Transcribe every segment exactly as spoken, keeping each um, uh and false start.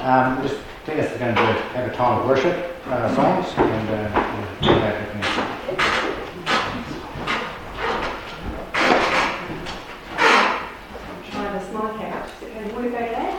Um, just think us going to have a time of worship uh, songs, and uh, we'll do that with me. Try this mic out. Is it going to work okay?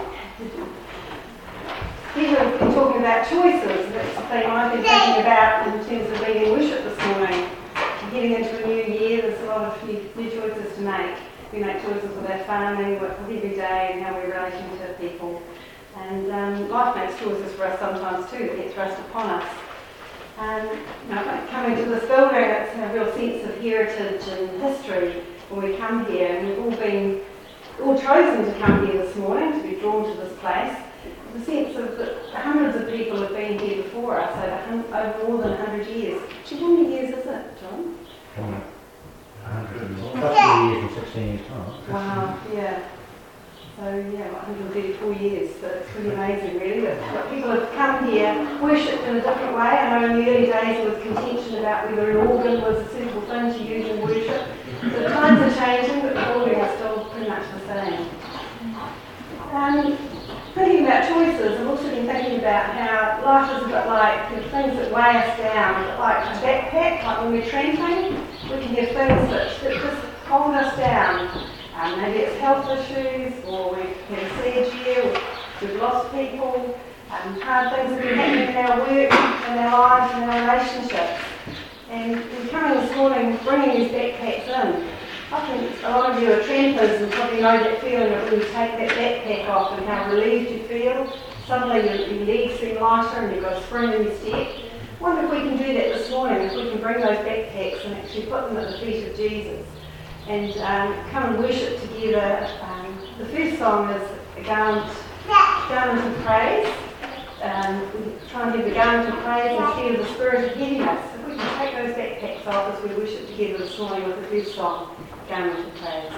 Peter has been talking about choices. That's the thing I've been thinking about in terms of leading worship this morning. Getting into a new year, there's a lot of new, new choices to make. We make choices with our family, with every day, and how we're relating to people. And um, life makes choices for us sometimes too that get thrust upon us. And you know, coming to this building, it's a real sense of heritage and history when we come here. And we've all been, all chosen to come here this morning, to be drawn to this place. The sense of that hundreds of people have been here before us over, over more than one hundred years. Actually, how many years is it, John? one hundred years and sixteen years time. Wow, yeah. So, yeah, one hundred thirty-four years. So it's pretty amazing, really, that people have come here, worshipped in a different way. I know in the early days there was contention about whether an organ was a suitable thing to use in worship. So the times are changing, but the building is still pretty much the same. Um, Thinking about choices, I've also been thinking about how life is a bit like the things that weigh us down, a bit like a backpack, like when we're tramping, we can have things that, that just hold us down. Um, maybe it's health issues, or we've had a sad year, or we've lost people, um, hard things have been happening in our work, in our lives, in our relationships. And we're coming this morning bringing these backpacks in. I think a lot of you are trampers and probably know that feeling of when you take that backpack off and how relieved you feel. Suddenly your, your legs seem lighter and you've got a spring in your step. I wonder if we can do that this morning, if we can bring those backpacks and actually put them at the feet of Jesus and um, come and worship together. Um, the first song is a garment, garment of praise. Um, we try and have the garment of praise instead of the spirit of heaviness. If we can take those backpacks off as we worship together this morning with the first song. Garment of praise.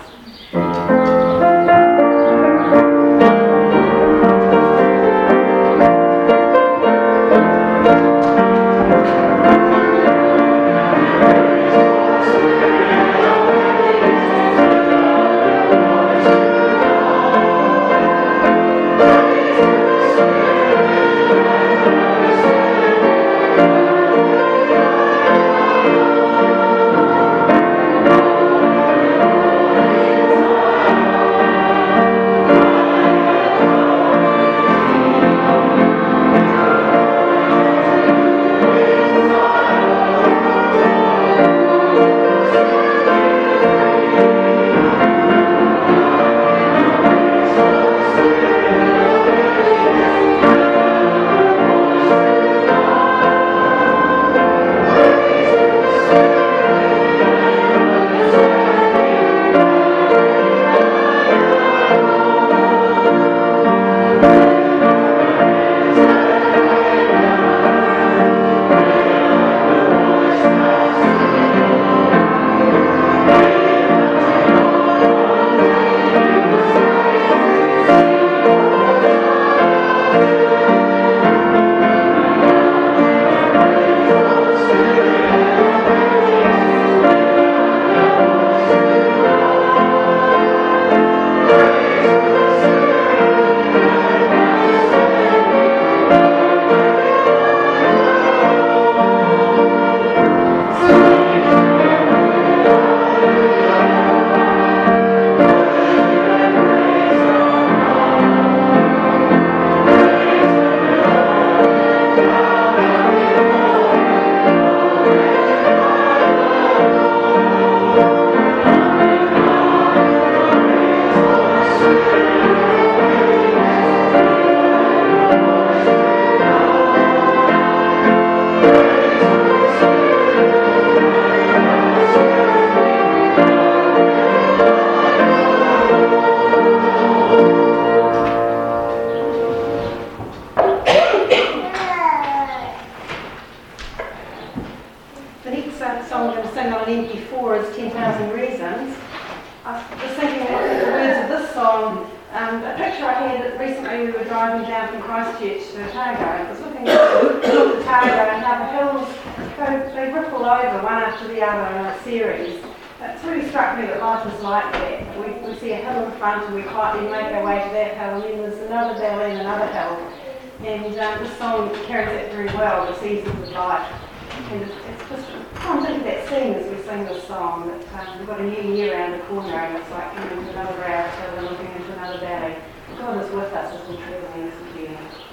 And um, this song carries that very well, the seasons of life. And it's, it's just, I can't think of that scene as we sing this song, that um, we've got a new year around the corner and it's like coming into another hour, so we're looking into another valley. God is with us as we travel in this journey.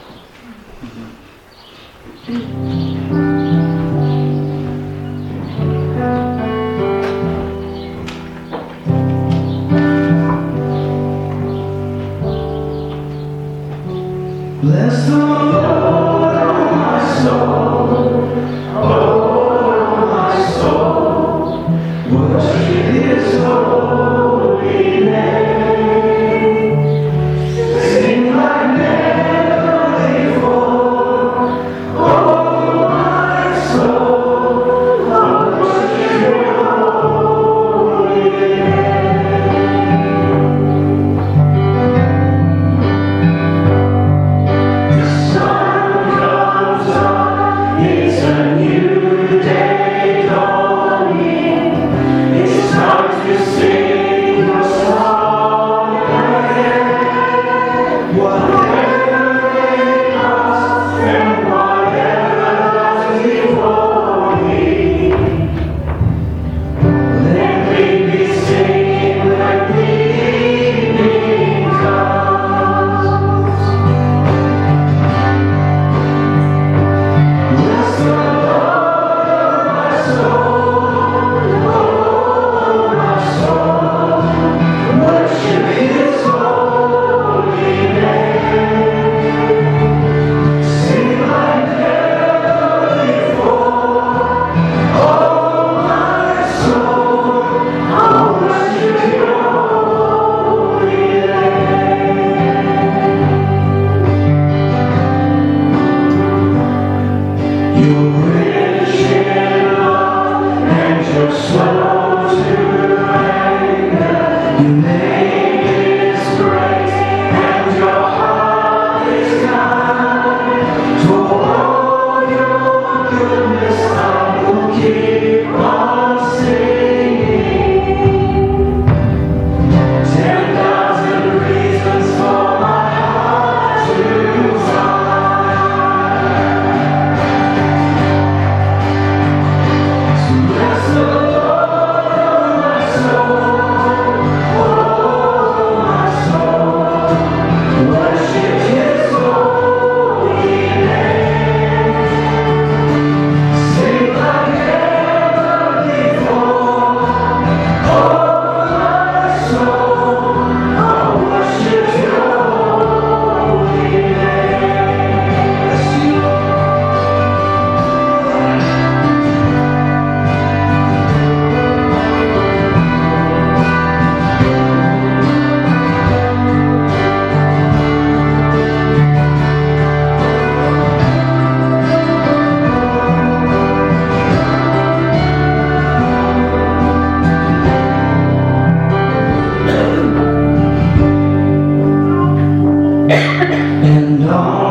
Bless the Lord, oh my soul, oh my soul, worship His holy name. Sing like never before, oh my soul, worship Your holy name. The sun comes up, it's a new day dawning. It's time to sing a song again. Whatever may pass and whatever lies before me, let me be singing when the evening comes. Bless the Lord, my soul, oh my soul, worship His holy name. Sing like never before, oh my soul, I'll worship Your holy name. Your gracious love and Your slow to anger. Your name is great and Your heart is kind. To all Your goodness I will keep on singing. Ten thousand reasons for my heart to find. So bless the Lord, oh my soul, oh my soul, worship His holy name. Sing like never before, oh my soul, I'll worship Your holy name. Bless You, and on